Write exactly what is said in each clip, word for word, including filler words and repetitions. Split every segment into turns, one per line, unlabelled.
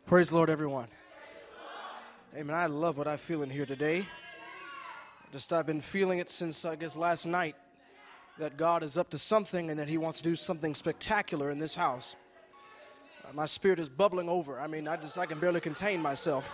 Praise the Lord, everyone. Amen. I love what I feel in here today. Just I've been feeling it since, I guess, last night, that God is up to something and that He wants to do something spectacular in this house. Uh, my spirit is bubbling over. I mean, I just I can barely contain myself.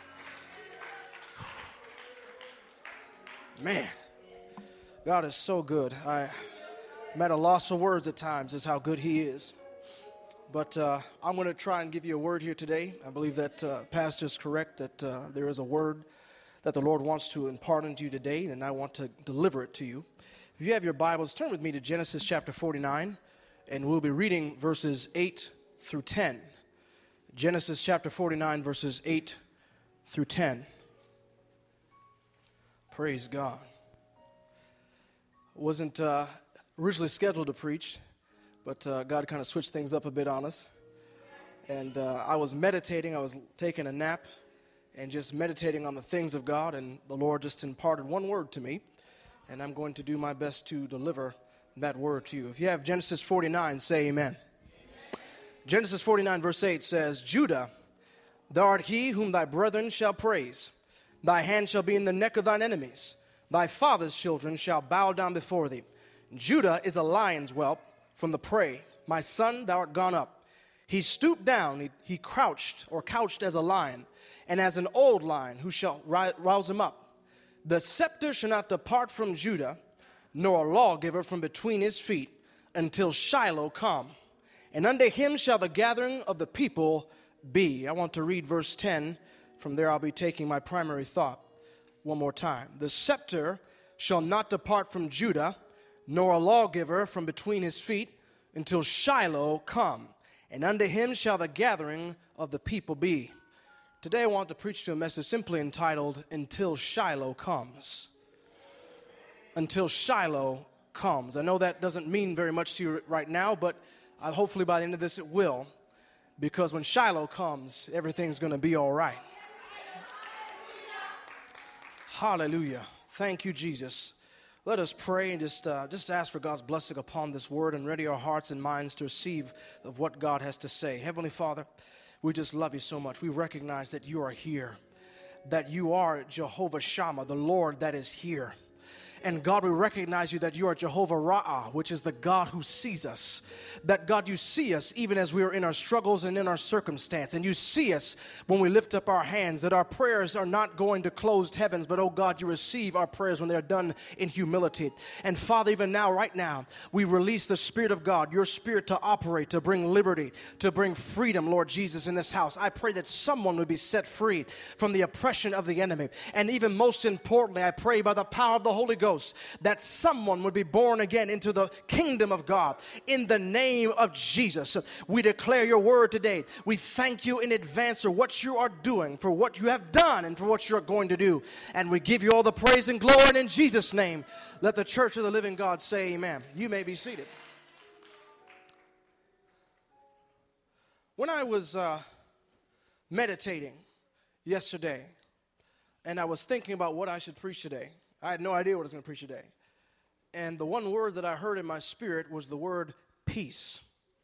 Man, God is so good. I, I'm at a loss for words at times, is how good He is. But uh, I'm going to try and give you a word here today. I believe that uh, Pastor is correct, that uh, there is a word that the Lord wants to impart into you today, and I want to deliver it to you. If you have your Bibles, turn with me to Genesis chapter forty-nine, and we'll be reading verses eight through ten. Genesis chapter forty-nine, verses eight through ten. Praise God. Wasn't uh, originally scheduled to preach, but uh, God kind of switched things up a bit on us. And uh, I was meditating, I was taking a nap, and just meditating on the things of God, and the Lord just imparted one word to me, and I'm going to do my best to deliver that word to you. If you have Genesis forty-nine, say amen. Amen. Genesis forty-nine, verse eight says, Judah, thou art he whom thy brethren shall praise. Thy hand shall be in the neck of thine enemies. Thy father's children shall bow down before thee. Judah is a lion's whelp from the prey. My son, thou art gone up. He stooped down, he, he crouched or couched as a lion, and as an old lion, who shall rouse him up? The scepter shall not depart from Judah, nor a lawgiver from between his feet, until Shiloh come. And unto him shall the gathering of the people be. I want to read verse ten. From there I'll be taking my primary thought one more time. The scepter shall not depart from Judah, nor a lawgiver from between his feet, until Shiloh come. And unto him shall the gathering of the people be. Today I want to preach to a message simply entitled, Until Shiloh Comes. Until Shiloh comes. I know that doesn't mean very much to you right now, but uh, hopefully by the end of this it will. Because when Shiloh comes, everything's going to be all right. Hallelujah. Thank you, Jesus. Let us pray and just, uh, just ask for God's blessing upon this word and ready our hearts and minds to receive of what God has to say. Heavenly Father, we just love you so much. We recognize that you are here, that you are Jehovah Shammah, the Lord that is here. And God, we recognize you that you are Jehovah Ra'ah, which is the God who sees us. That God, you see us even as we are in our struggles and in our circumstance. And you see us when we lift up our hands, that our prayers are not going to closed heavens, but oh God, you receive our prayers when they are done in humility. And Father, even now, right now, we release the Spirit of God, your Spirit to operate, to bring liberty, to bring freedom, Lord Jesus, in this house. I pray that someone would be set free from the oppression of the enemy. And even most importantly, I pray by the power of the Holy Ghost, that someone would be born again into the kingdom of God. In the name of Jesus, we declare your word today. We thank you in advance for what you are doing, for what you have done, and for what you are going to do. And we give you all the praise and glory, and in Jesus' name, let the church of the living God say amen. You may be seated. When I was uh, meditating yesterday, and I was thinking about what I should preach today, I had no idea what I was going to preach today. And the one word that I heard in my spirit was the word peace.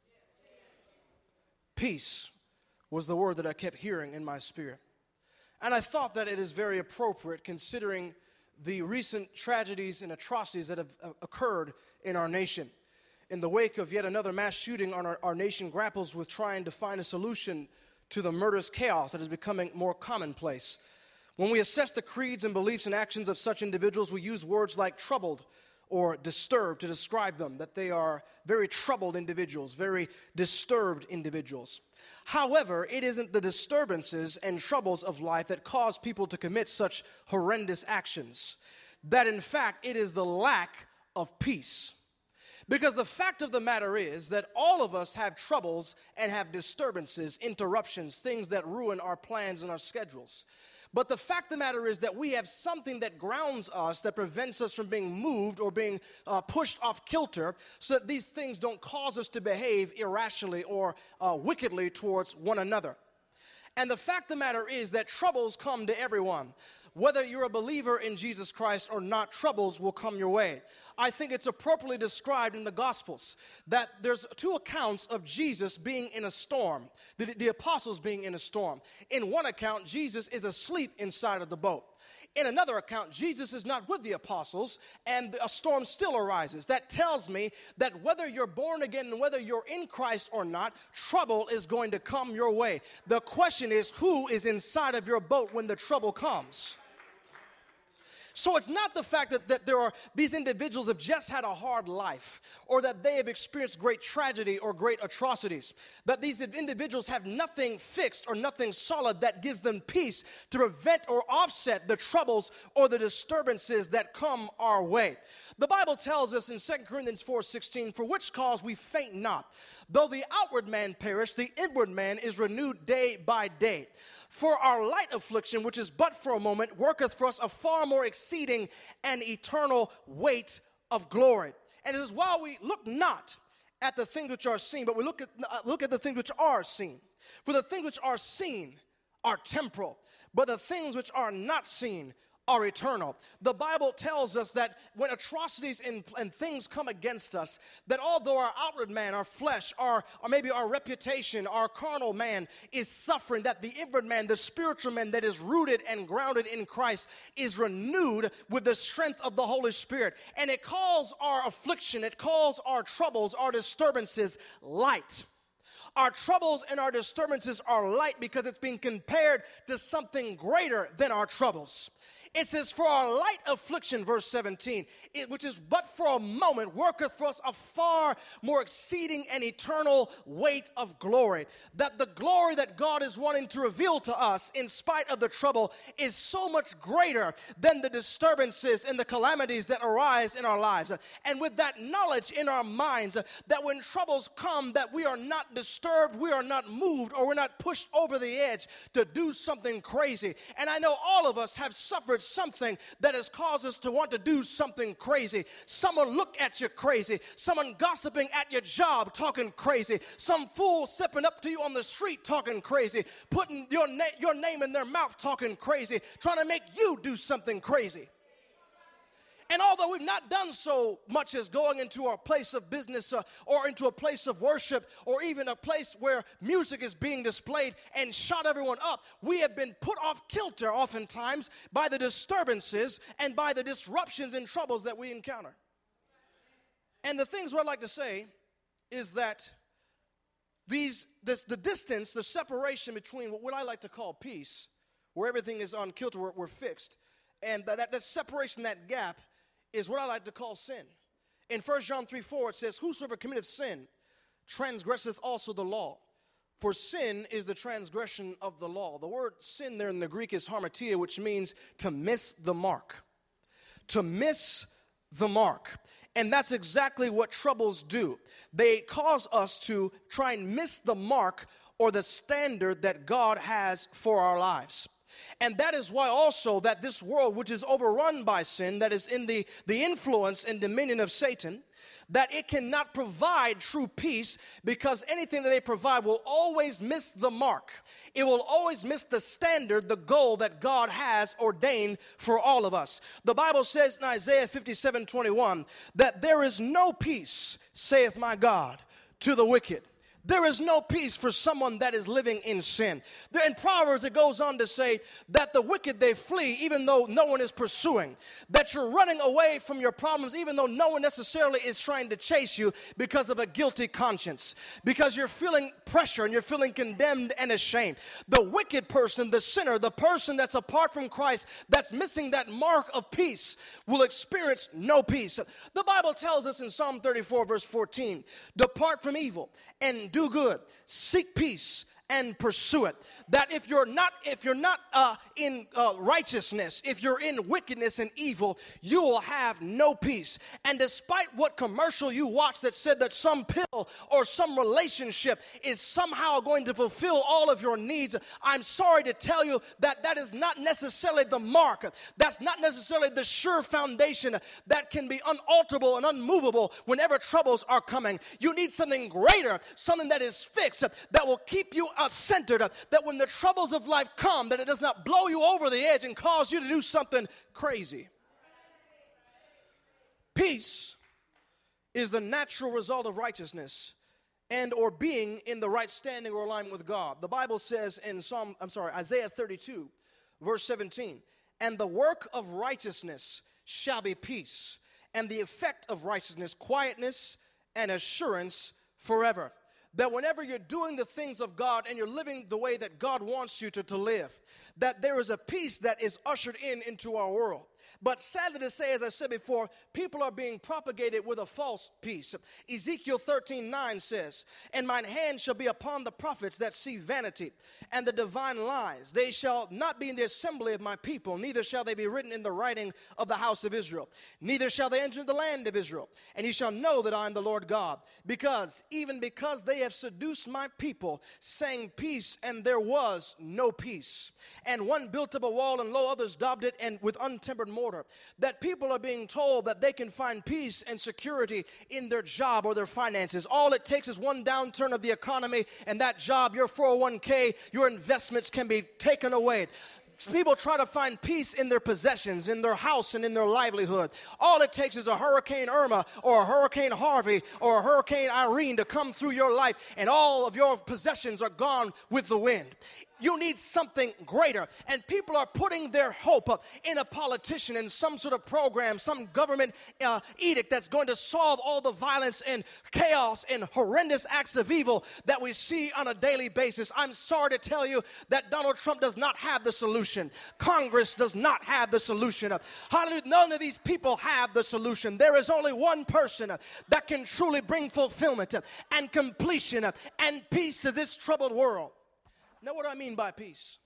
Peace was the word that I kept hearing in my spirit. And I thought that it is very appropriate considering the recent tragedies and atrocities that have uh, occurred in our nation. In the wake of yet another mass shooting, our, our nation grapples with trying to find a solution to the murderous chaos that is becoming more commonplace. When we assess the creeds and beliefs and actions of such individuals, we use words like troubled or disturbed to describe them, that they are very troubled individuals, very disturbed individuals. However, it isn't the disturbances and troubles of life that cause people to commit such horrendous actions. That, in fact, it is the lack of peace. Because the fact of the matter is that all of us have troubles and have disturbances, interruptions, things that ruin our plans and our schedules. But the fact of the matter is that we have something that grounds us, that prevents us from being moved or being uh, pushed off kilter, so that these things don't cause us to behave irrationally or uh, wickedly towards one another. And the fact of the matter is that troubles come to everyone. whether you're a believer in Jesus Christ or not, troubles will come your way. I think it's appropriately described in the Gospels that there's two accounts of Jesus being in a storm, the, the apostles being in a storm. In one account, Jesus is asleep inside of the boat. In another account, Jesus is not with the apostles, and a storm still arises. That tells me that whether you're born again and whether you're in Christ or not, trouble is going to come your way. The question is, who is inside of your boat when the trouble comes? So it's not the fact that, that there are these individuals have just had a hard life, or that they have experienced great tragedy or great atrocities, that these individuals have nothing fixed or nothing solid that gives them peace to prevent or offset the troubles or the disturbances that come our way. The Bible tells us in Second Corinthians four sixteen, for which cause we faint not. Though the outward man perish, the inward man is renewed day by day. For our light affliction, which is but for a moment, worketh for us a far more exceeding and eternal weight of glory. And it is while we look not at the things which are seen, but we look at, uh, look at the things which are seen. For the things which are seen are temporal, but the things which are not seen are eternal. The Bible tells us that when atrocities and, and things come against us, that although our outward man, our flesh, our, or maybe our reputation, our carnal man is suffering, that the inward man, the spiritual man that is rooted and grounded in Christ is renewed with the strength of the Holy Spirit. And it calls our affliction, it calls our troubles, our disturbances light. Our troubles and our disturbances are light because it's being compared to something greater than our troubles. It says, for our light affliction, verse seventeen, it, which is but for a moment, worketh for us a far more exceeding and eternal weight of glory. That the glory that God is wanting to reveal to us in spite of the trouble is so much greater than the disturbances and the calamities that arise in our lives. And with that knowledge in our minds, that when troubles come, that we are not disturbed, we are not moved, or we're not pushed over the edge to do something crazy. And I know all of us have suffered something that has caused us to want to do something crazy. Someone look at you crazy. Someone gossiping at your job talking crazy. Some fool stepping up to you on the street talking crazy. Putting your, na- your name in their mouth talking crazy. Trying to make you do something crazy. And although we've not done so much as going into our place of business uh, or into a place of worship or even a place where music is being displayed and shut everyone up, we have been put off kilter oftentimes by the disturbances and by the disruptions and troubles that we encounter. And the things what I'd like to say is that these this, the distance, the separation between what I like to call peace, where everything is on kilter, we're, we're fixed, and that, that, that separation, that gap, is what I like to call sin. In First John three four, it says, whosoever committeth sin transgresseth also the law. For sin is the transgression of the law. The word sin there in the Greek is hamartia, which means to miss the mark. To miss the mark. And that's exactly what troubles do. They cause us to try and miss the mark or the standard that God has for our lives. And that is why also that this world, which is overrun by sin, that is in the, the influence and dominion of Satan, that it cannot provide true peace because anything that they provide will always miss the mark. It will always miss the standard, the goal that God has ordained for all of us. The Bible says in Isaiah fifty-seven twenty-one that there is no peace, saith my God, to the wicked. There is no peace for someone that is living in sin. There, in Proverbs, it goes on to say that the wicked, they flee even though no one is pursuing. That you're running away from your problems even though no one necessarily is trying to chase you because of a guilty conscience. Because you're feeling pressure and you're feeling condemned and ashamed. The wicked person, the sinner, the person that's apart from Christ, that's missing that mark of peace, will experience no peace. The Bible tells us in Psalm thirty-four verse fourteen, depart from evil and do good, seek peace, and pursue it. That if you're not, if you're not uh, in uh, righteousness, if you're in wickedness and evil, you will have no peace. And despite what commercial you watched that said that some pill or some relationship is somehow going to fulfill all of your needs, I'm sorry to tell you that that is not necessarily the mark. That's not necessarily the sure foundation that can be unalterable and unmovable whenever troubles are coming. You need something greater, something that is fixed, that will keep you uh, centered, uh, that when the troubles of life come, that it does not blow you over the edge and cause you to do something crazy. Peace is the natural result of righteousness and or being in the right standing or alignment with God. The Bible says in Psalm, I'm sorry, Isaiah thirty-two, verse seventeen, and the work of righteousness shall be peace, and the effect of righteousness, quietness and assurance forever. That whenever you're doing the things of God and you're living the way that God wants you to, to live, that there is a peace that is ushered in into our world. But sadly to say, as I said before, people are being propagated with a false peace. Ezekiel thirteen nine says, and mine hand shall be upon the prophets that see vanity and the divine lies. They shall not be in the assembly of my people, neither shall they be written in the writing of the house of Israel. Neither shall they enter the land of Israel. And ye shall know that I am the Lord God. Because, even because they have seduced my people, saying peace, and there was no peace. And one built up a wall, and lo, others daubed it, and with untempered mortar. That people are being told that they can find peace and security in their job or their finances. All it takes is one downturn of the economy, and that job, your four oh one k, your investments can be taken away. People try to find peace in their possessions, in their house, and in their livelihood. All it takes is a Hurricane Irma or a Hurricane Harvey or a Hurricane Irene to come through your life, and all of your possessions are gone with the wind. You need something greater. And people are putting their hope uh, in a politician, in some sort of program, some government uh, edict that's going to solve all the violence and chaos and horrendous acts of evil that we see on a daily basis. I'm sorry to tell you that Donald Trump does not have the solution. Congress does not have the solution. Uh, hallelujah. None of these people have the solution. There is only one person uh, that can truly bring fulfillment uh, and completion uh, and peace to this troubled world. Now, what do I mean by peace?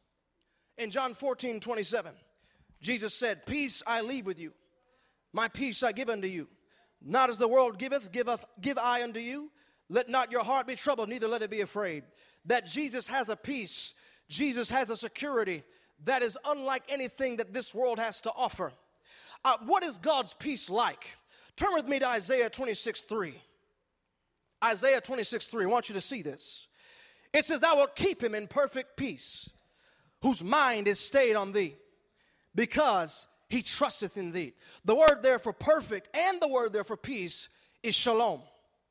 In John fourteen twenty-seven, Jesus said, peace I leave with you. My peace I give unto you. Not as the world giveth, giveth, give I unto you. Let not your heart be troubled, neither let it be afraid. That Jesus has a peace. Jesus has a security that is unlike anything that this world has to offer. Uh, what is God's peace like? Turn with me to Isaiah twenty-six three. Isaiah twenty-six three. I want you to see this. It says, thou wilt keep him in perfect peace, whose mind is stayed on thee, because he trusteth in thee. The word there for perfect and the word there for peace is shalom.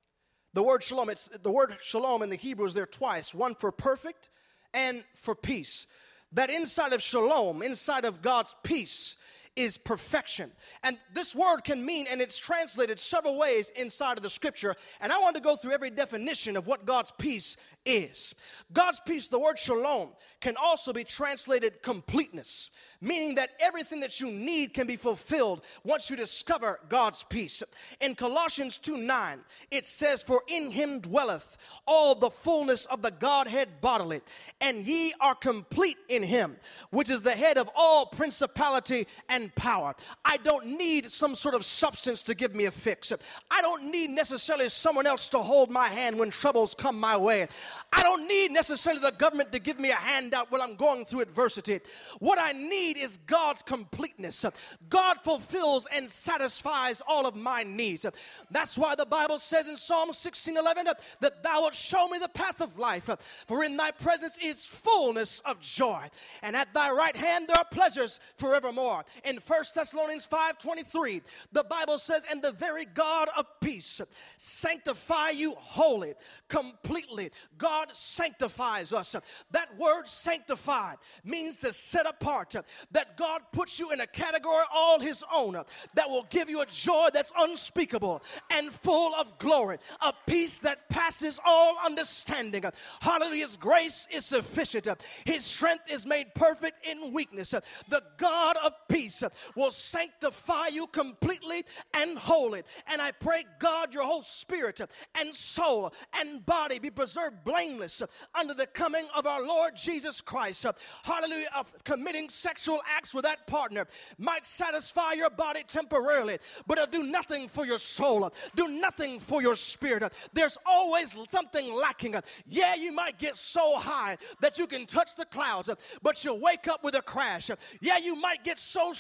The word shalom, it's the word shalom in the Hebrew is there twice, one for perfect and for peace. That inside of shalom, inside of God's peace, is perfection. And this word can mean, and it's translated several ways inside of the scripture, and I want to go through every definition of what God's peace is. God's peace, the word shalom, can also be translated completeness, meaning that everything that you need can be fulfilled once you discover God's peace. In Colossians two nine, it says, for in him dwelleth all the fullness of the Godhead bodily, and ye are complete in him, which is the head of all principality and power. I don't need some sort of substance to give me a fix. I don't need necessarily someone else to hold my hand when troubles come my way. I don't need necessarily the government to give me a handout when I'm going through adversity. What I need is God's completeness. God fulfills and satisfies all of my needs. That's why the Bible says in Psalm sixteen eleven that thou wilt show me the path of life, for in thy presence is fullness of joy, and at thy right hand there are pleasures forevermore. In First Thessalonians five twenty-three, the Bible says, and the very God of peace sanctify you wholly, completely. God sanctifies us. That word sanctify means to set apart. That God puts you in a category all his own, that will give you a joy that's unspeakable and full of glory, a peace that passes all understanding. Hallelujah. His grace is sufficient. His strength is made perfect in weakness. The God of peace will sanctify you completely and wholly. And I pray, God, your whole spirit and soul and body be preserved blameless under the coming of our Lord Jesus Christ. Hallelujah. Of committing sexual acts with that partner might satisfy your body temporarily, but it'll do nothing for your soul, do nothing for your spirit. There's always something lacking. Yeah, you might get so high that you can touch the clouds, but you'll wake up with a crash. Yeah, you might get so strong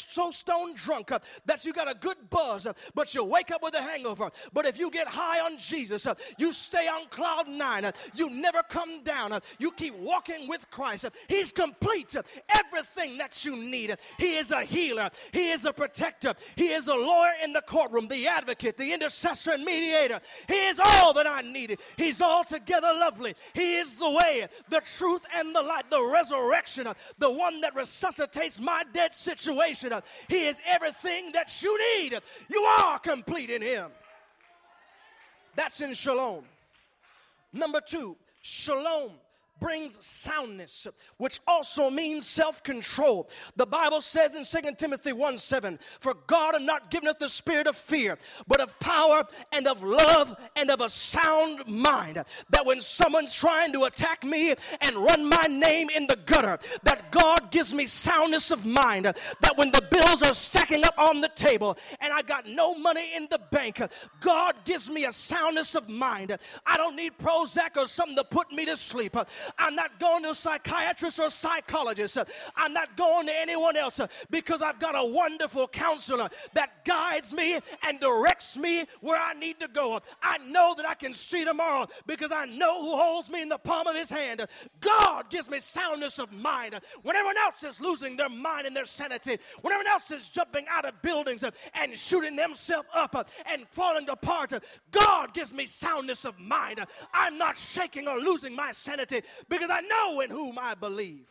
so stone drunk uh, that you got a good buzz, uh, but you wake up with a hangover. But if you get high on Jesus, uh, you stay on cloud nine. Uh, you never come down. Uh, you keep walking with Christ. Uh, he's complete. Uh, everything that you need. Uh, he is a healer. He is a protector. He is a lawyer in the courtroom, the advocate, the intercessor and mediator. He is all that I needed. He's altogether lovely. He is the way, the truth, and the light, the resurrection, uh, the one that resuscitates my dead situation. Uh, he is everything that you need. You are complete in him. That's in shalom. Number two, shalom brings soundness, which also means self-control. The Bible says in Second Timothy one seven, for God hath not given us the spirit of fear, but of power and of love and of a sound mind. That when someone's trying to attack me and run my name in the gutter, that God gives me soundness of mind. That when the bills are stacking up on the table and I got no money in the bank, God gives me a soundness of mind. I don't need Prozac or something to put me to sleep. I'm not going to a psychiatrist or psychologist. I'm not going to anyone else because I've got a wonderful counselor that guides me and directs me where I need to go. I know that I can see tomorrow because I know who holds me in the palm of his hand. God gives me soundness of mind. When everyone else is losing their mind and their sanity, when everyone else is jumping out of buildings and shooting themselves up and falling apart, God gives me soundness of mind. I'm not shaking or losing my sanity because I know in whom I believe.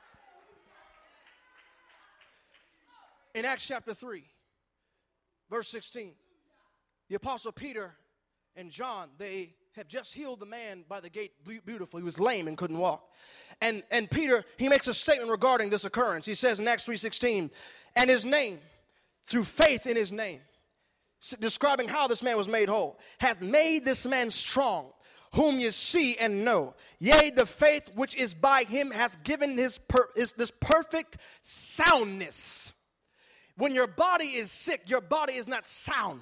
In Acts chapter three, verse sixteen, the Apostle Peter and John, they have just healed the man by the gate beautiful. He was lame and couldn't walk. And, and Peter, he makes a statement regarding this occurrence. He says in Acts three sixteen, and his name, through faith in his name, describing how this man was made whole, hath made this man strong, whom you see and know. Yea, the faith which is by him hath given his, per, his this perfect soundness. When your body is sick, your body is not sound.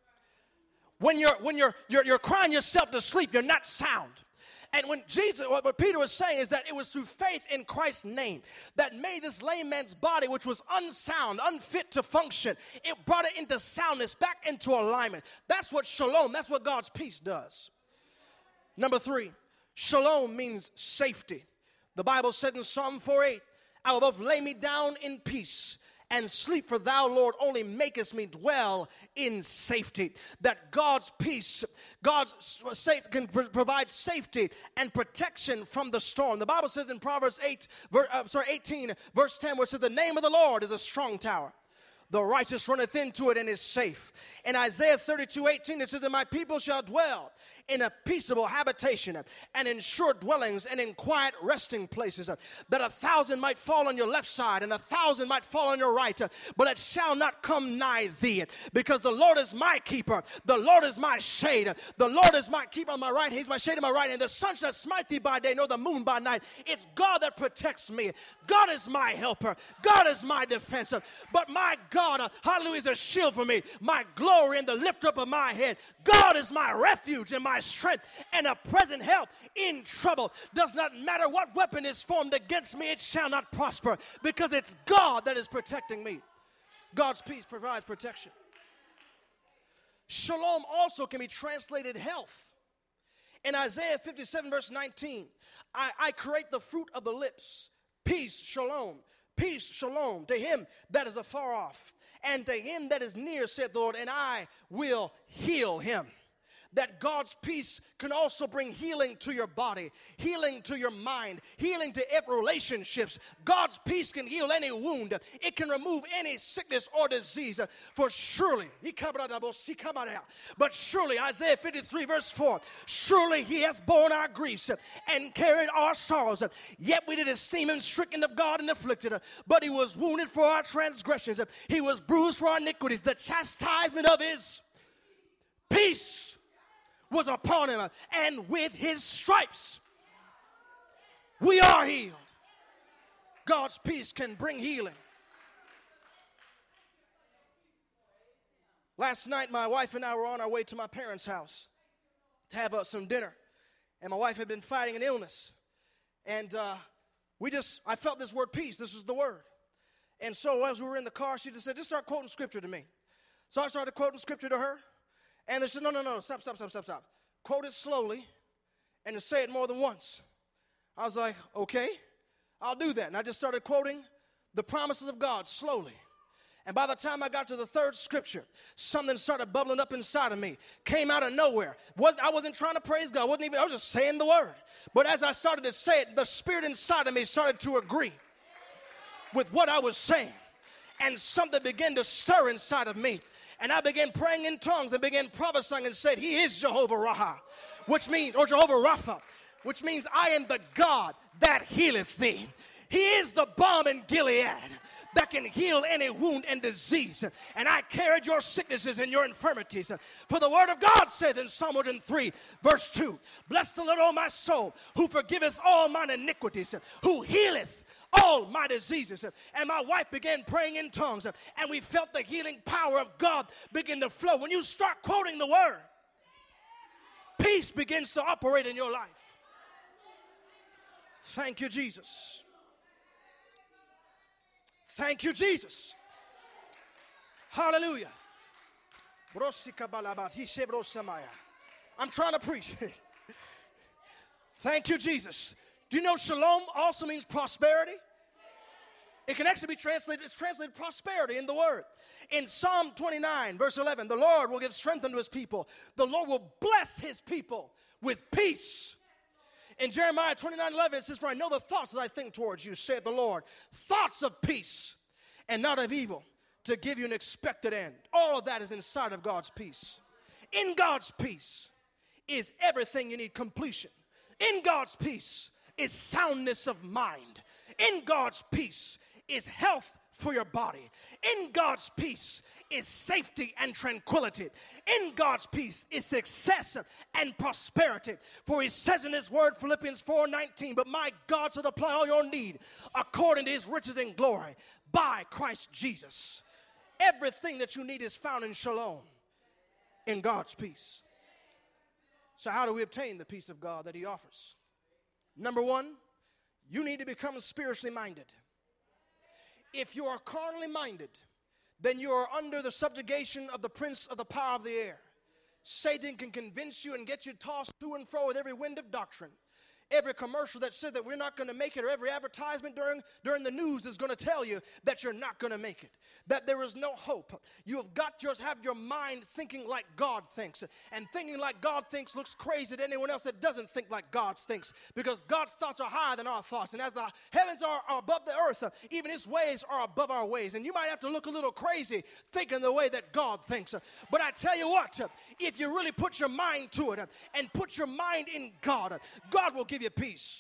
When you're when you're you're, you're crying yourself to sleep, you're not sound. And when Jesus, what Peter was saying is that it was through faith in Christ's name that made this lame man's body, which was unsound, unfit to function, it brought it into soundness, back into alignment. That's what shalom, that's what God's peace does. Number three, shalom means safety. The Bible said in Psalm four eight, I will both lay me down in peace and sleep, for thou, Lord, only makest me dwell in safety. That God's peace, God's safe can provide safety and protection from the storm. The Bible says in Proverbs eight, ver, uh, sorry, eighteen, verse ten, where it says, the name of the Lord is a strong tower. The righteous runneth into it and is safe. In Isaiah thirty-two eighteen, it says that my people shall dwell in a peaceable habitation and in sure dwellings and in quiet resting places, that a thousand might fall on your left side and a thousand might fall on your right, but it shall not come nigh thee, because the Lord is my keeper. The Lord is my shade. The Lord is my keeper on my right. He's my shade on my right, and the sun shall smite thee by day, nor the moon by night. It's God that protects me. God is my helper. God is my defense. But my God, hallelujah, is a shield for me, my glory and the lift up of my head. God is my refuge and my strength and a present help in trouble. Does not matter what weapon is formed against me, it shall not prosper, because it's God that is protecting me. God's peace provides protection. Shalom also can be translated health. In Isaiah fifty-seven verse nineteen, I, I create the fruit of the lips. Peace, shalom. Peace, shalom, to him that is afar off, and to him that is near, saith the Lord, and I will heal him. That God's peace can also bring healing to your body, healing to your mind, healing to every relationships. God's peace can heal any wound. It can remove any sickness or disease. For surely, but surely, Isaiah fifty-three verse four, surely he hath borne our griefs and carried our sorrows. Yet we did esteem him stricken of God and afflicted. But he was wounded for our transgressions. He was bruised for our iniquities. The chastisement of his peace was upon him, and with his stripes we are healed. God's peace can bring healing. Last night, my wife and I were on our way to my parents' house to have uh, some dinner, and my wife had been fighting an illness, and uh, we just, I felt this word peace. This was the word. And so as we were in the car, she just said, just start quoting scripture to me. So I started quoting scripture to her. And they said, no, no, no, stop, stop, stop, stop, stop. Quote it slowly and to say it more than once. I was like, okay, I'll do that. And I just started quoting the promises of God slowly. And by the time I got to the third scripture, something started bubbling up inside of me. Came out of nowhere. Wasn't, I wasn't trying to praise God. I wasn't even, I was just saying the word. But as I started to say it, the spirit inside of me started to agree with what I was saying. And something began to stir inside of me. And I began praying in tongues and began prophesying and said, he is Jehovah Raha, which means, or Jehovah Rapha, which means I am the God that healeth thee. He is the balm in Gilead that can heal any wound and disease. And I carried your sicknesses and your infirmities. For the word of God says in Psalm one oh three, verse two, bless the Lord, O my soul, who forgiveth all mine iniquities, who healeth all my diseases. And my wife began praying in tongues, and we felt the healing power of God begin to flow. When you start quoting the word, peace begins to operate in your life. Thank you, Jesus. Thank you, Jesus. Hallelujah. I'm trying to preach. Thank you, Jesus. Do you know shalom also means prosperity? It can actually be translated, it's translated prosperity in the word. In Psalm twenty-nine, verse eleven, the Lord will give strength unto his people. The Lord will bless his people with peace. In Jeremiah twenty-nine eleven, it says, for I know the thoughts that I think towards you, saith the Lord, thoughts of peace and not of evil, to give you an expected end. All of that is inside of God's peace. In God's peace is everything you need completion. In God's peace is soundness of mind. In God's peace is health for your body. In God's peace is safety and tranquility. In God's peace is success and prosperity. For he says in his word, Philippians four nineteen, but my God shall supply all your need according to his riches and glory by Christ Jesus. Everything that you need is found in shalom, in God's peace. So how do we obtain the peace of God that he offers? Number one, you need to become spiritually minded. If you are carnally minded, then you are under the subjugation of the prince of the power of the air. Satan can convince you and get you tossed to and fro with every wind of doctrine. Every commercial that says that we're not going to make it, or every advertisement during, during the news is going to tell you that you're not going to make it, that there is no hope. You have got to have your mind thinking like God thinks. And thinking like God thinks looks crazy to anyone else that doesn't think like God thinks, because God's thoughts are higher than our thoughts. And as the heavens are, are above the earth, even his ways are above our ways. And you might have to look a little crazy thinking the way that God thinks. But I tell you what, if you really put your mind to it and put your mind in God, God will give give you peace.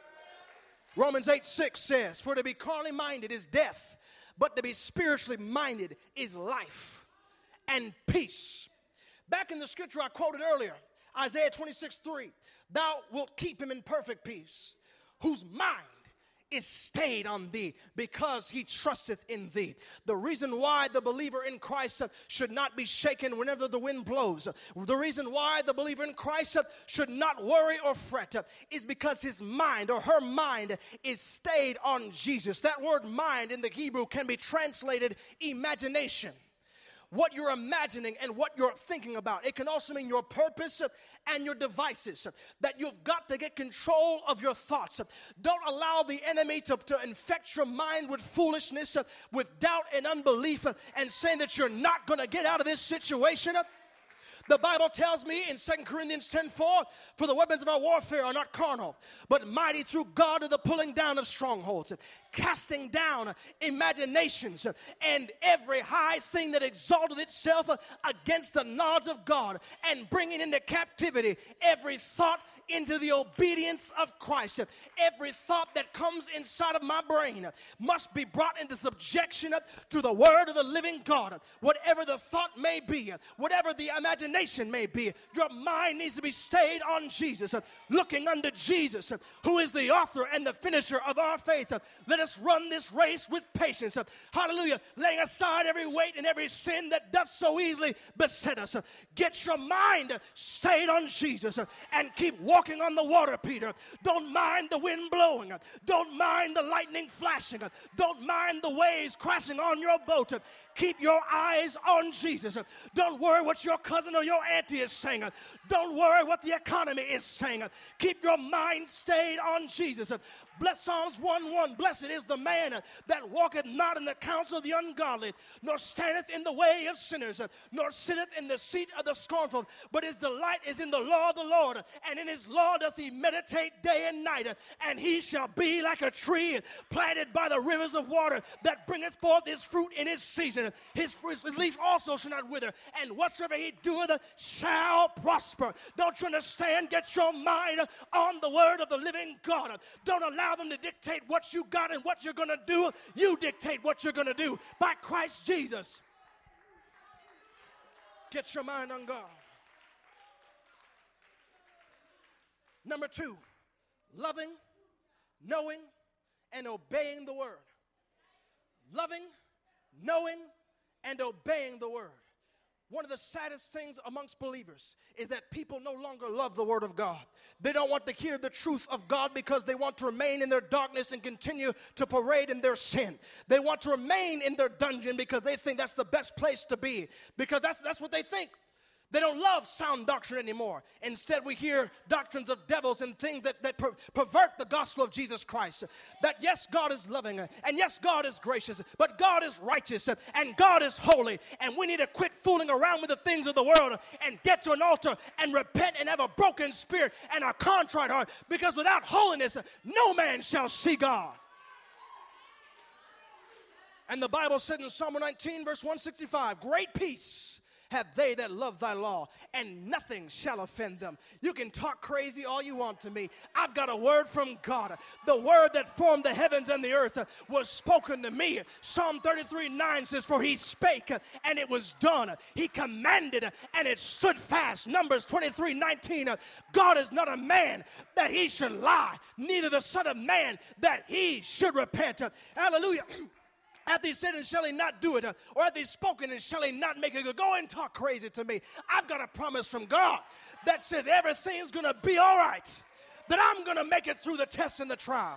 Romans eight six says, for to be carnally minded is death, but to be spiritually minded is life and peace. Back in the scripture I quoted earlier, Isaiah twenty-six three, thou wilt keep him in perfect peace, whose mind is stayed on thee, because he trusteth in thee. The reason why the believer in Christ should not be shaken whenever the wind blows, the reason why the believer in Christ should not worry or fret, is because his mind or her mind is stayed on Jesus. That word mind in the Hebrew can be translated imagination. What you're imagining and what you're thinking about. It can also mean your purpose and your devices. That you've got to get control of your thoughts. Don't allow the enemy to, to infect your mind with foolishness, with doubt and unbelief, and saying that you're not going to get out of this situation. The Bible tells me in Second Corinthians ten four, for the weapons of our warfare are not carnal, but mighty through God to the pulling down of strongholds, casting down imaginations and every high thing that exalted itself against the knowledge of God, and bringing into captivity every thought into the obedience of Christ. Every thought that comes inside of my brain must be brought into subjection to the word of the living God. Whatever the thought may be, whatever the imagination nation may be. Your mind needs to be stayed on Jesus, uh, looking unto Jesus, uh, who is the author and the finisher of our faith. Uh, let us run this race with patience. Uh, hallelujah. Laying aside every weight and every sin that doth so easily beset us. Uh, get your mind uh, stayed on Jesus uh, and keep walking on the water, Peter. Don't mind the wind blowing. Uh, don't mind the lightning flashing. Uh, don't mind the waves crashing on your boat. Uh, keep your eyes on Jesus. Uh, don't worry what your cousin or your auntie is saying. Uh, don't worry what the economy is saying. Uh, keep your mind stayed on Jesus. Uh, bless Psalms one one. Blessed is the man uh, that walketh not in the counsel of the ungodly, nor standeth in the way of sinners, uh, nor sitteth in the seat of the scornful, but his delight is in the law of the Lord, and in his law doth he meditate day and night, uh, and he shall be like a tree planted by the rivers of water that bringeth forth his fruit in his season. His, his leaf also shall not wither, and whatsoever he doeth shall prosper. Don't you understand? Get your mind on the word of the living God. Don't allow them to dictate what you got and what you're going to do. You dictate what you're going to do by Christ Jesus. Get your mind on God. Number two, loving, knowing, and obeying the word. Loving, knowing, and obeying the word. One of the saddest things amongst believers is that people no longer love the word of God. They don't want to hear the truth of God because they want to remain in their darkness and continue to parade in their sin. They want to remain in their dungeon because they think that's the best place to be, because that's, that's what they think. They don't love sound doctrine anymore. Instead, we hear doctrines of devils and things that, that per- pervert the gospel of Jesus Christ. That yes, God is loving, and yes, God is gracious, but God is righteous, and God is holy, and we need to quit fooling around with the things of the world and get to an altar and repent and have a broken spirit and a contrite heart, because without holiness, no man shall see God. And the Bible said in Psalm nineteen, verse one sixty-five, great peace have they that love thy law, and nothing shall offend them. You can talk crazy all you want to me. I've got a word from God. The word that formed the heavens and the earth was spoken to me. Psalm thirty-three nine says, for he spake, and it was done. He commanded, and it stood fast. Numbers twenty-three nineteen, God is not a man that he should lie, neither the son of man that he should repent. Hallelujah. Hath he said, and shall he not do it? Or hath he spoken, and shall he not make it good? Go and talk crazy to me. I've got a promise from God that says everything's going to be all right, that I'm going to make it through the test and the trial.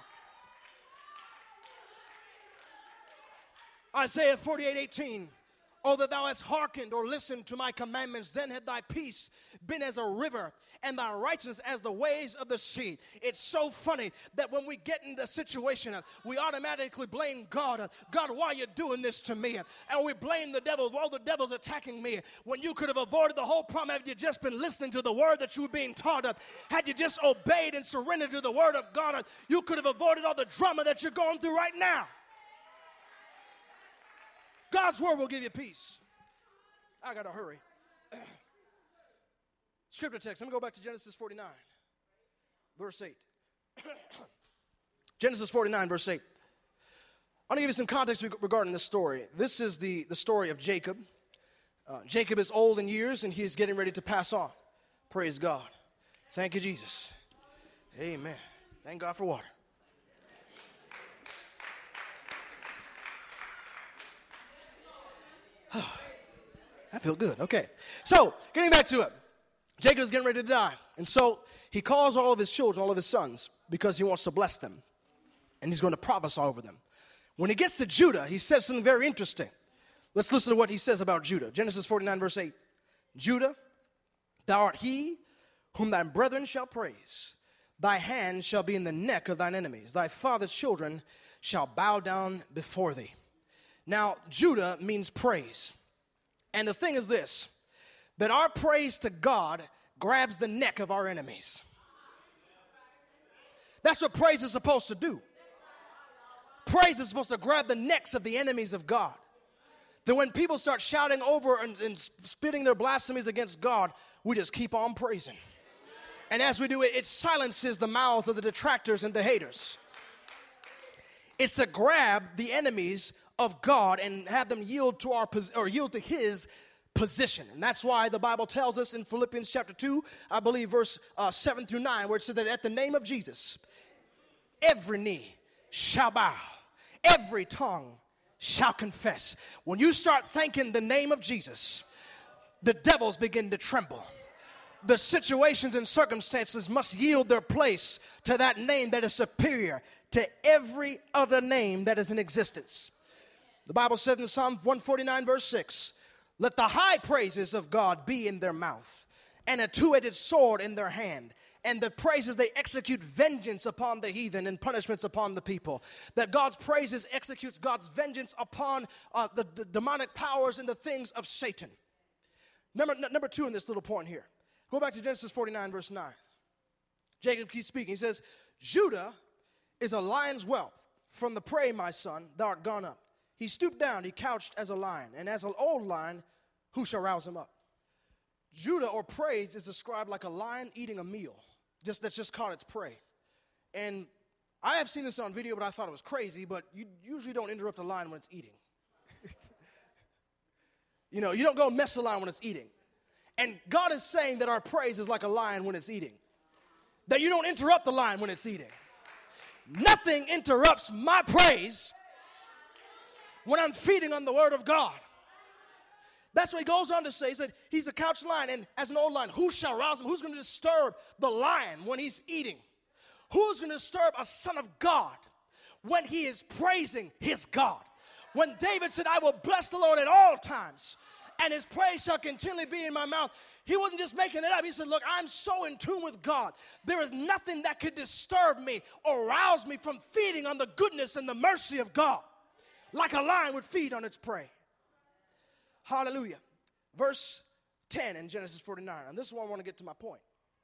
Isaiah forty-eight eighteen. Oh, that thou hast hearkened or listened to my commandments, then had thy peace been as a river, and thy righteousness as the waves of the sea. It's so funny that when we get into a situation, uh, we automatically blame God. Uh, God, why are you doing this to me? And we blame the devil. Well, the devil's attacking me. When you could have avoided the whole problem had you just been listening to the word that you were being taught. Uh, had you just obeyed and surrendered to the word of God, uh, you could have avoided all the drama that you're going through right now. God's word will give you peace. I got to hurry. Scripture text. Let me go back to Genesis forty-nine, verse eight. Genesis forty-nine, verse eight. I want to give you some context regarding this story. This is the, the story of Jacob. Uh, Jacob is old in years, and he is getting ready to pass on. Praise God. Thank you, Jesus. Amen. Thank God for water. I feel good. Okay. So, getting back to it. Jacob is getting ready to die. And so, he calls all of his children, all of his sons, because he wants to bless them. And he's going to prophesy over them. When he gets to Judah, he says something very interesting. Let's listen to what he says about Judah. Genesis forty-nine, verse eight. Judah, thou art he whom thy brethren shall praise. Thy hand shall be in the neck of thine enemies. Thy father's children shall bow down before thee. Now, Judah means praise. And the thing is this, that our praise to God grabs the neck of our enemies. That's what praise is supposed to do. Praise is supposed to grab the necks of the enemies of God. That when people start shouting over and, and spitting their blasphemies against God, we just keep on praising. And as we do it, it silences the mouths of the detractors and the haters. It's to grab the enemies of God and have them yield to our or yield to his position. And that's why the Bible tells us in Philippians chapter two, I believe verse uh, seven through nine, where it says that at the name of Jesus, every knee shall bow, every tongue shall confess. When you start thanking the name of Jesus, the devils begin to tremble. The situations and circumstances must yield their place to that name that is superior to every other name that is in existence. The Bible says in Psalm one forty-nine verse six, let the high praises of God be in their mouth, and a two-edged sword in their hand, and the praises they execute vengeance upon the heathen and punishments upon the people. That God's praises executes God's vengeance upon uh, the, the demonic powers and the things of Satan. Number, n- number two in this little point here. Go back to Genesis forty-nine verse nine. Jacob keeps speaking. He says, Judah is a lion's whelp. From the prey, my son, thou art gone up. He stooped down, he couched as a lion, and as an old lion, who shall rouse him up? Judah, or praise, is described like a lion eating a meal. Just that's just caught its prey. And I have seen this on video, but I thought it was crazy, but you usually don't interrupt a lion when it's eating. You know, you don't go mess the lion when it's eating. And God is saying that our praise is like a lion when it's eating. That you don't interrupt the lion when it's eating. Nothing interrupts my praise when I'm feeding on the word of God. That's what he goes on to say. He said, he's a couched lion, and as an old lion, who shall rouse him? Who's going to disturb the lion when he's eating? Who's going to disturb a son of God when he is praising his God? When David said, I will bless the Lord at all times, and his praise shall continually be in my mouth. He wasn't just making it up. He said, look, I'm so in tune with God. There is nothing that could disturb me or rouse me from feeding on the goodness and the mercy of God, like a lion would feed on its prey. Hallelujah. Verse ten in Genesis forty-nine. And this is where I want to get to my point.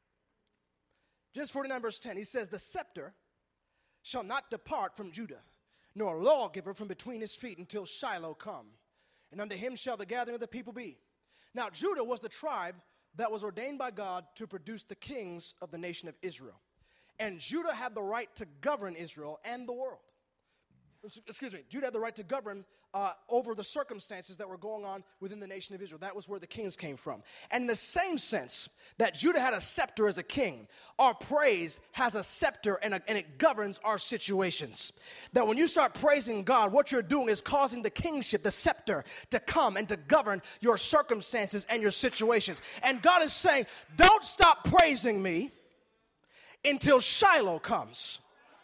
Genesis forty-nine verse ten. He says, the scepter shall not depart from Judah, nor a lawgiver from between his feet until Shiloh come. And unto him shall the gathering of the people be. Now Judah was the tribe that was ordained by God to produce the kings of the nation of Israel. And Judah had the right to govern Israel and the world. Excuse me, Judah had the right to govern uh, over the circumstances that were going on within the nation of Israel. That was where the kings came from. And in the same sense that Judah had a scepter as a king, our praise has a scepter and, a, and it governs our situations. That when you start praising God, what you're doing is causing the kingship, the scepter, to come and to govern your circumstances and your situations. And God is saying, don't stop praising me until Shiloh comes.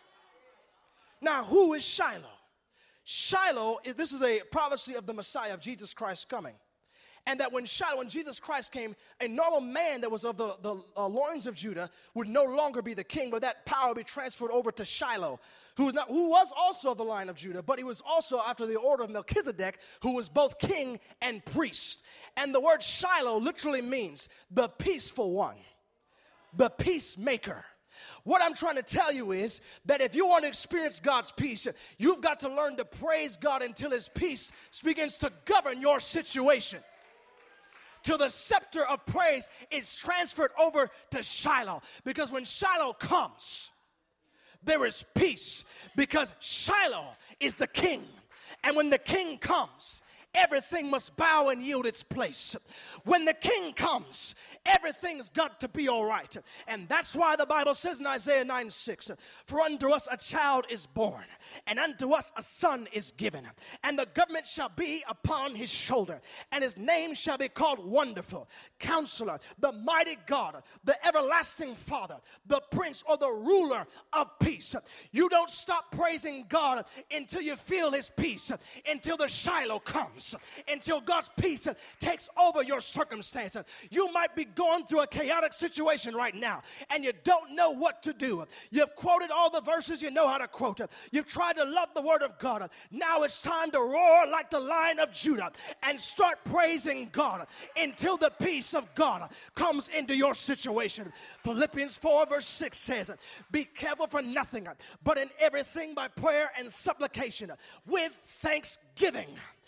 Now, who is Shiloh? Shiloh, is this is a prophecy of the Messiah, of Jesus Christ coming. And that when Shiloh, when Jesus Christ came, a normal man that was of the, the uh, loins of Judah would no longer be the king, but that power would be transferred over to Shiloh, who was, not, who was also of the line of Judah, but he was also after the order of Melchizedek, who was both king and priest. And the word Shiloh literally means the peaceful one, the peacemaker. What I'm trying to tell you is that if you want to experience God's peace, you've got to learn to praise God until his peace begins to govern your situation. Till the scepter of praise is transferred over to Shiloh. Because when Shiloh comes, there is peace. Because Shiloh is the king. And when the king comes, everything must bow and yield its place. When the king comes, everything's got to be all right. And that's why the Bible says in Isaiah nine six, for unto us a child is born, and unto us a son is given, and the government shall be upon his shoulder, and his name shall be called Wonderful, Counselor, the Mighty God, the Everlasting Father, the Prince or the Ruler of Peace. You don't stop praising God until you feel his peace, until the Shiloh comes, until God's peace takes over your circumstances. You might be going through a chaotic situation right now, and you don't know what to do. You've quoted all the verses you know how to quote. You've tried to love the word of God. Now it's time to roar like the Lion of Judah and start praising God until the peace of God comes into your situation. Philippians four verse six says, be careful for nothing, but in everything by prayer and supplication with thanksgiving.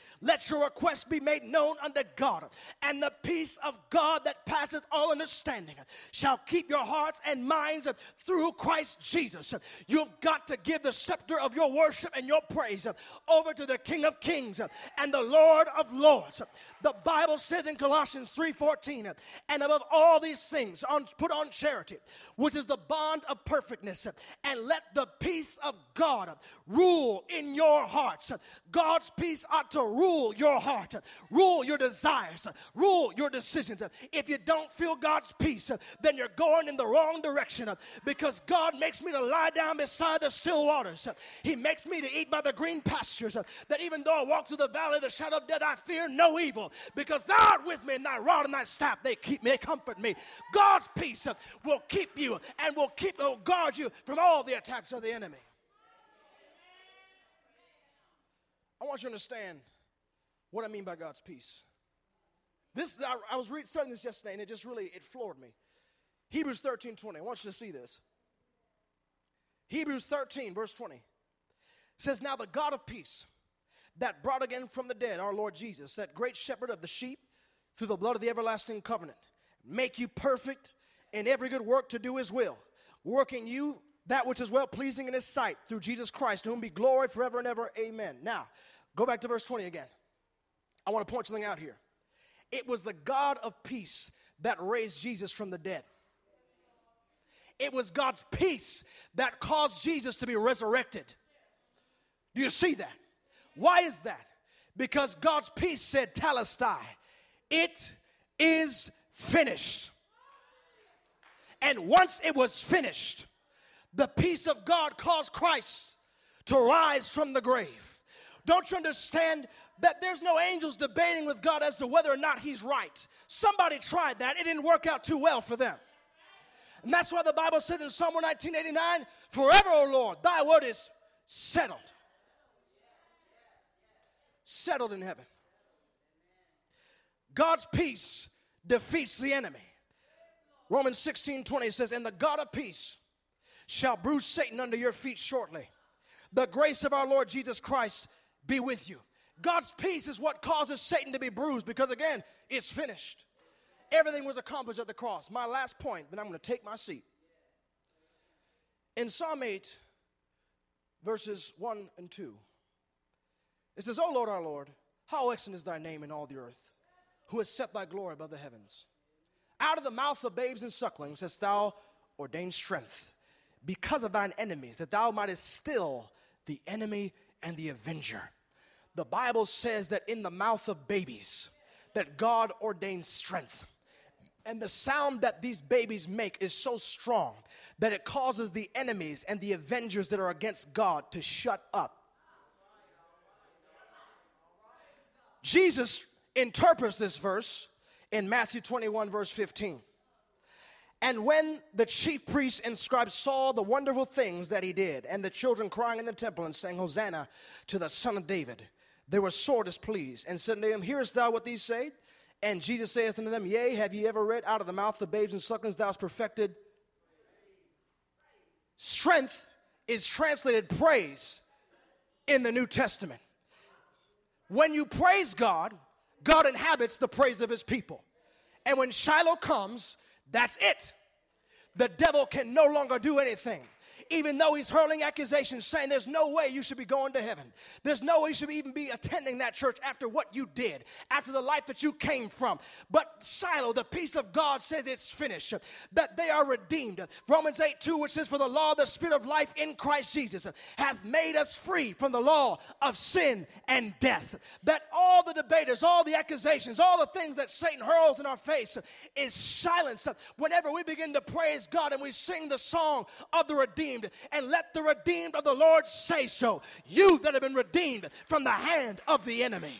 let your requests be made known unto God. And the peace of God that passeth all understanding shall keep your hearts and minds through Christ Jesus. You've got to give the scepter of your worship and your praise over to the King of Kings and the Lord of Lords. The Bible says in Colossians three fourteen, and above all these things on, put on charity, which is the bond of perfectness, and let the peace of God rule in your hearts. God's peace ought to rule your heart, rule your desires, rule your decisions. If you don't feel God's peace, then you're going in the wrong direction, because God makes me to lie down beside the still waters. He makes me to eat by the green pastures, that even though I walk through the valley of the shadow of death, I fear no evil, because thou art with me, and thy rod and thy staff, they keep me, they comfort me. God's peace will keep you and will keep, will guard you from all the attacks of the enemy. I want you to understand what I mean by God's peace. This I, I was reading studying this yesterday, and it just really it floored me. Hebrews thirteen twenty. I want you to see this. Hebrews thirteen, verse twenty says, "Now the God of peace, that brought again from the dead our Lord Jesus, that great shepherd of the sheep, through the blood of the everlasting covenant, make you perfect in every good work to do his will, working you that which is well pleasing in his sight, through Jesus Christ, to whom be glory forever and ever. Amen." Now, go back to verse twenty again. I want to point something out here. It was the God of peace that raised Jesus from the dead. It was God's peace that caused Jesus to be resurrected. Do you see that? Why is that? Because God's peace said, "Telestai, it is finished." And once it was finished, the peace of God caused Christ to rise from the grave. Don't you understand that there's no angels debating with God as to whether or not he's right? Somebody tried that. It didn't work out too well for them. And that's why the Bible says in Psalm nineteen eighty-nine, "Forever, O Lord, thy word is settled." Settled in heaven. God's peace defeats the enemy. Romans sixteen twenty says, "And the God of peace shall bruise Satan under your feet shortly. The grace of our Lord Jesus Christ be with you." God's peace is what causes Satan to be bruised, because again, it's finished. Everything was accomplished at the cross. My last point, then I'm going to take my seat. In Psalm eight, verses one and two, it says, "O Lord, our Lord, how excellent is thy name in all the earth, who has set thy glory above the heavens. Out of the mouth of babes and sucklings hast thou ordained strength, because of thine enemies, that thou mightest still the enemy and the avenger." The Bible says that in the mouth of babies, that God ordains strength. And the sound that these babies make is so strong that it causes the enemies and the avengers that are against God to shut up. Jesus interprets this verse in Matthew twenty-one, verse fifteen. "And when the chief priests and scribes saw the wonderful things that he did, and the children crying in the temple and saying, Hosanna to the Son of David, they were sore displeased, and said unto him, Hearest thou what these say? And Jesus saith unto them, Yea, have ye ever read, out of the mouth of babes and sucklings thou hast perfected?" Strength is translated praise in the New Testament. When you praise God, God inhabits the praise of his people. And when Shiloh comes, that's it. The devil can no longer do anything. Even though he's hurling accusations saying there's no way you should be going to heaven. There's no way you should even be attending that church after what you did, after the life that you came from. But Shiloh, the peace of God says it's finished, that they are redeemed. Romans eight two, which says, "For the law of the Spirit of life in Christ Jesus hath made us free from the law of sin and death." That all the debaters, all the accusations, all the things that Satan hurls in our face is silenced whenever we begin to praise God and we sing the song of the redeemed. And let the redeemed of the Lord say so. You that have been redeemed from the hand of the enemy.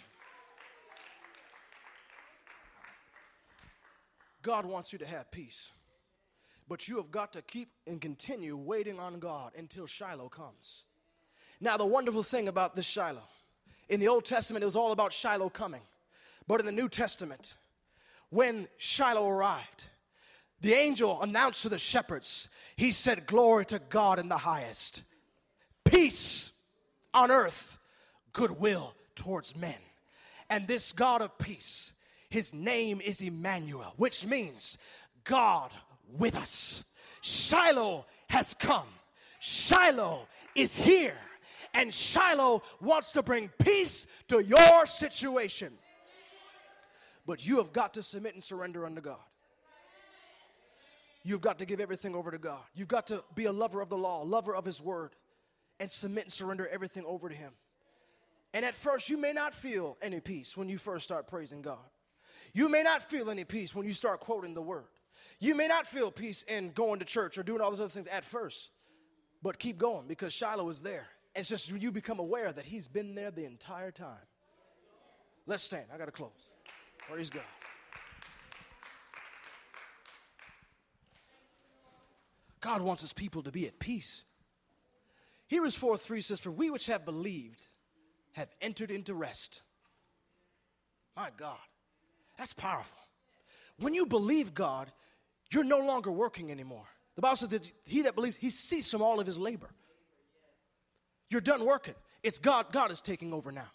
God wants you to have peace. But you have got to keep and continue waiting on God until Shiloh comes. Now, the wonderful thing about this Shiloh, in the Old Testament, it was all about Shiloh coming. But in the New Testament, when Shiloh arrived, the angel announced to the shepherds, he said, "Glory to God in the highest. Peace on earth, goodwill towards men." And this God of peace, his name is Emmanuel, which means God with us. Shiloh has come. Shiloh is here. And Shiloh wants to bring peace to your situation. But you have got to submit and surrender unto God. You've got to give everything over to God. You've got to be a lover of the law, a lover of his word, and submit and surrender everything over to him. And at first, you may not feel any peace when you first start praising God. You may not feel any peace when you start quoting the word. You may not feel peace in going to church or doing all those other things at first. But keep going, because Shiloh is there. It's just you become aware that he's been there the entire time. Let's stand. I got to close. Praise God. God wants his people to be at peace. Hebrews four three says, for we which have believed have entered into rest. My God, that's powerful. When you believe God, you're no longer working anymore. The Bible says that he that believes, he ceased from all of his labor. You're done working. It's God. God is taking over now.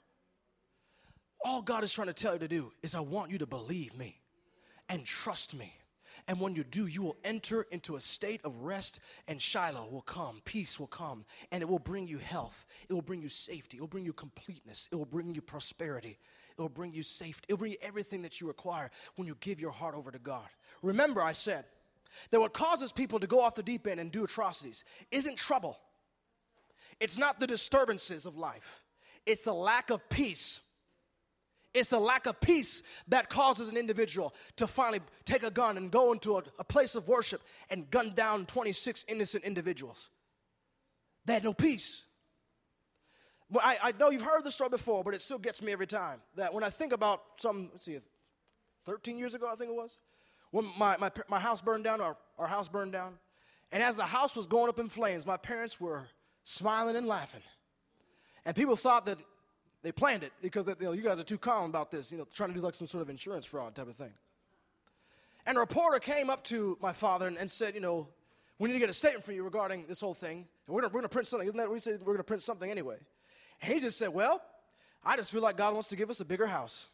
All God is trying to tell you to do is I want you to believe me and trust me. And when you do, you will enter into a state of rest, and Shiloh will come, peace will come, and it will bring you health. It will bring you safety. It will bring you completeness. It will bring you prosperity. It will bring you safety. It will bring you everything that you require when you give your heart over to God. Remember, I said that what causes people to go off the deep end and do atrocities isn't trouble. It's not the disturbances of life. It's the lack of peace. It's the lack of peace that causes an individual to finally take a gun and go into a, a place of worship and gun down twenty-six innocent individuals. They had no peace. Well, I, I know you've heard this story before, but it still gets me every time. That when I think about some, let's see, thirteen years ago, I think it was, when my, my, my house burned down, our, our house burned down, and as the house was going up in flames, my parents were smiling and laughing. And people thought that they planned it because, you know, you guys are too calm about this, you know, trying to do like some sort of insurance fraud type of thing. And a reporter came up to my father and, and said, you know, we need to get a statement from you regarding this whole thing. And we're going we're to print something. Isn't that what we said? We're going to print something anyway. And he just said, well, I just feel like God wants to give us a bigger house.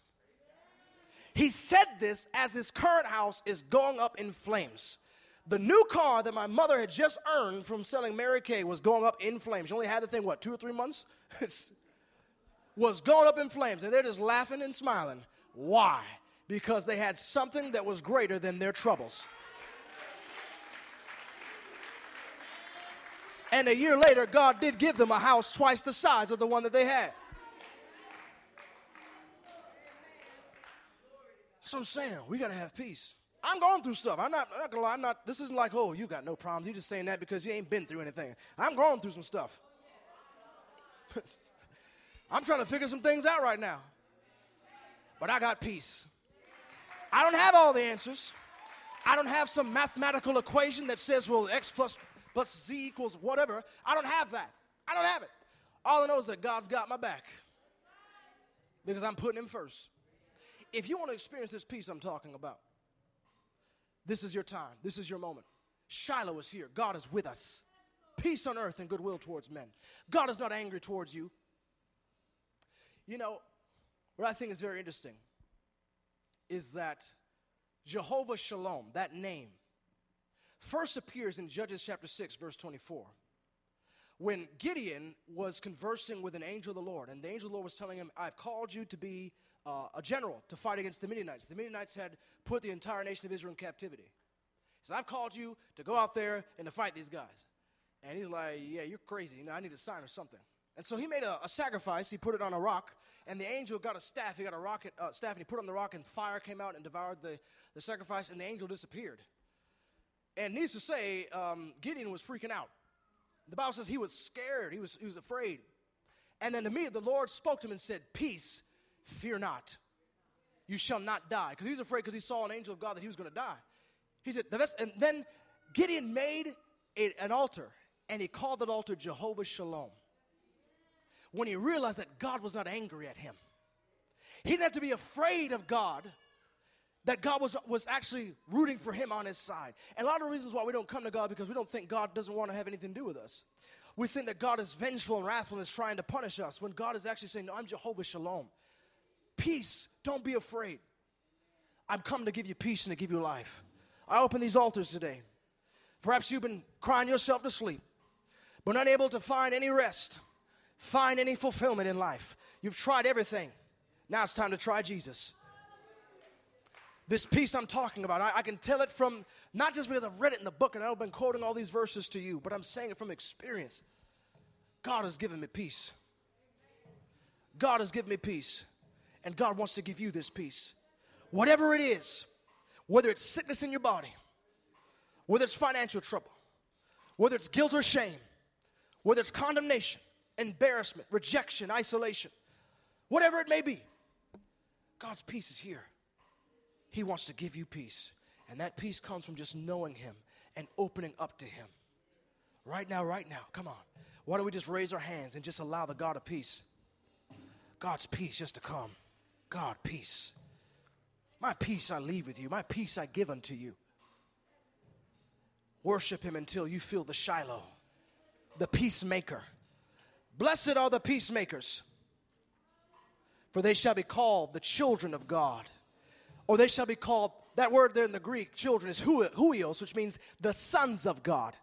He said this as his current house is going up in flames. The new car that my mother had just earned from selling Mary Kay was going up in flames. She only had the thing, what, two or three months? was going up in flames, and they're just laughing and smiling. Why? Because they had something that was greater than their troubles. And a year later, God did give them a house twice the size of the one that they had. That's what I'm saying. We got to have peace. I'm going through stuff. I'm not, I'm not going to lie. I'm not, this isn't like, oh, you got no problems. You're just saying that because you ain't been through anything. I'm going through some stuff. I'm trying to figure some things out right now. But I got peace. I don't have all the answers. I don't have some mathematical equation that says, well, X plus, plus Z equals whatever. I don't have that. I don't have it. All I know is that God's got my back because I'm putting him first. If you want to experience this peace I'm talking about, this is your time. This is your moment. Shiloh is here. God is with us. Peace on earth and goodwill towards men. God is not angry towards you. You know, what I think is very interesting is that Jehovah Shalom, that name, first appears in Judges chapter six, verse twenty-four. When Gideon was conversing with an angel of the Lord, and the angel of the Lord was telling him, I've called you to be uh, a general to fight against the Midianites. The Midianites had put the entire nation of Israel in captivity. He said, I've called you to go out there and to fight these guys. And he's like, yeah, you're crazy. You know, I need a sign or something. And so he made a, a sacrifice. He put it on a rock, and the angel got a staff. He got a rocket uh, staff, and he put it on the rock, and fire came out and devoured the, the sacrifice, and the angel disappeared. And needless to say, um, Gideon was freaking out. The Bible says he was scared. He was, he was afraid. And then immediately the Lord spoke to him and said, peace, fear not. You shall not die. Because he was afraid because he saw an angel of God that he was going to die. He said, that's, and then Gideon made a, an altar, and he called that altar Jehovah Shalom. When he realized that God was not angry at him. He didn't have to be afraid of God, that God was, was actually rooting for him on his side. And a lot of reasons why we don't come to God because we don't think God doesn't want to have anything to do with us. We think that God is vengeful and wrathful and is trying to punish us when God is actually saying, no, I'm Jehovah Shalom. peace. Don't be afraid. I've come to give you peace and to give you life. I open these altars today. Perhaps you've been crying yourself to sleep, but unable to find any rest, find any fulfillment in life. You've tried everything. Now it's time to try Jesus. This peace I'm talking about, I, I can tell it from, not just because I've read it in the book and I've been quoting all these verses to you, but I'm saying it from experience. God has given me peace. God has given me peace. And God wants to give you this peace. Whatever it is, whether it's sickness in your body, whether it's financial trouble, whether it's guilt or shame, whether it's condemnation, embarrassment, rejection, isolation, whatever it may be, God's peace is here. He wants to give you peace. And that peace comes from just knowing Him and opening up to Him. Right now, right now, come on. Why don't we just raise our hands and just allow the God of peace, God's peace just to come. God, peace. My peace I leave with you. My peace I give unto you. Worship Him until you feel the Shiloh, the peacemaker. Blessed are the peacemakers, for they shall be called the children of God. Or they shall be called, that word there in the Greek, children, is huios, which means the sons of God.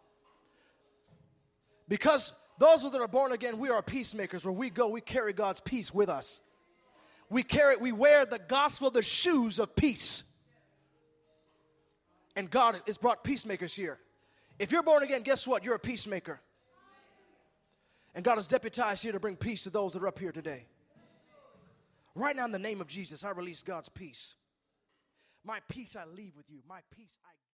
Because those that are born again, we are peacemakers. Where we go, we carry God's peace with us. We carry, we wear the gospel, the shoes of peace. And God has brought peacemakers here. If you're born again, guess what? You're a peacemaker. And God has deputized here to bring peace to those that are up here today. Right now, in the name of Jesus, I release God's peace. My peace I leave with you. My peace I